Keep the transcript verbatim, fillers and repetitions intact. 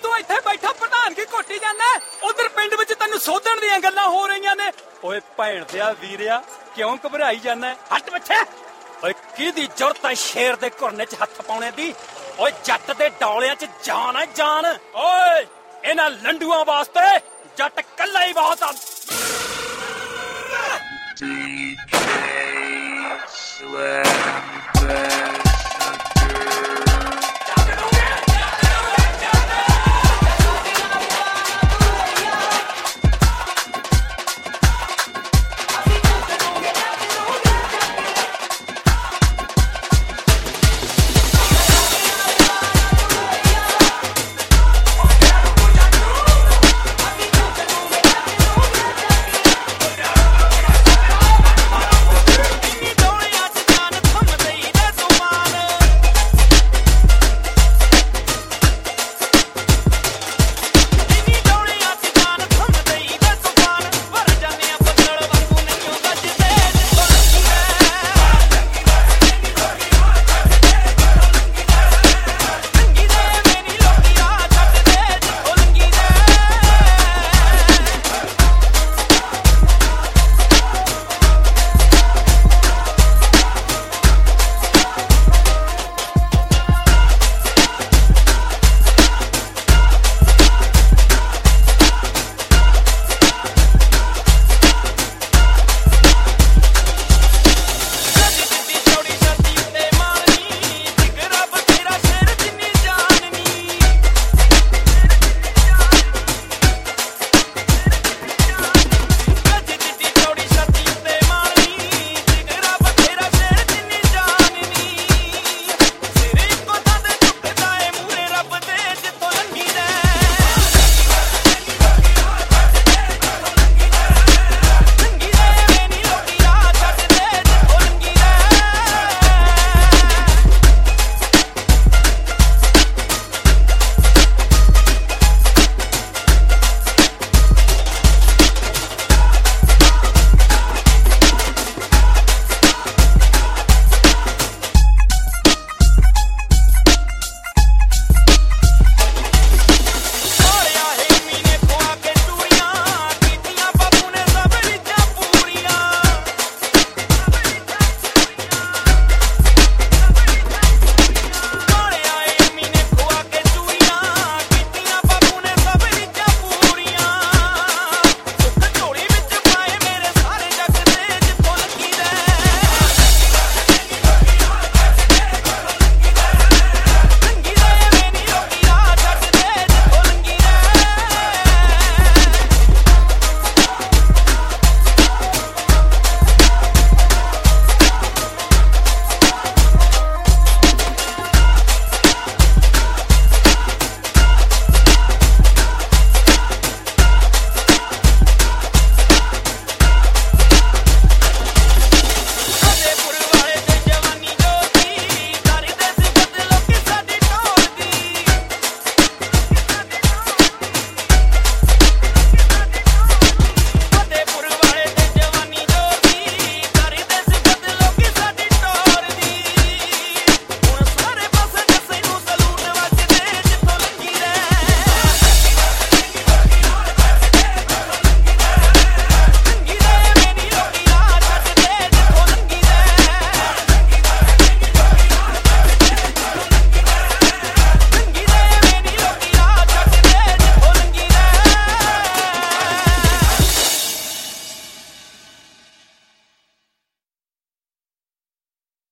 ਤੂੰ ਇੱਥੇ ਬੈਠਾ ਪ੍ਰਧਾਨਗੀ ਘੋਟੀ ਜਾਂਦਾ, ਉਧਰ ਪਿੰਡ ਵਿੱਚ ਤੈਨੂੰ ਸੋਧਣ ਦੀਆਂ ਗੱਲਾਂ ਹੋ ਰਹੀਆਂ ਨੇ। ਓਏ ਭੈਣ ਦਿਆ ਵੀਰਿਆ, ਕਿਉਂ ਘਬਰਾਈ ਜਾਂਦਾ? ਹੱਟ ਬੱਚੇ। ਓਏ ਕਿਹਦੀ ਜ਼ਰੂਰਤ ਹੈ ਸ਼ੇਰ ਦੇ ਘੁਰਨੇ 'ਚ ਹੱਥ ਪਾਉਣੇ ਦੀ? ਓਏ ਜੱਟ ਦੇ ਡੌਲਿਆਂ 'ਚ ਜਾਨ ਹੈ ਜਾਨ। ਓਏ ਇਹਨਾਂ ਲੰਡੂਆਂ ਵਾਸਤੇ ਜੱਟ ਕੱਲਾ ਹੀ ਬਹੁਤ ਆ। D J Slam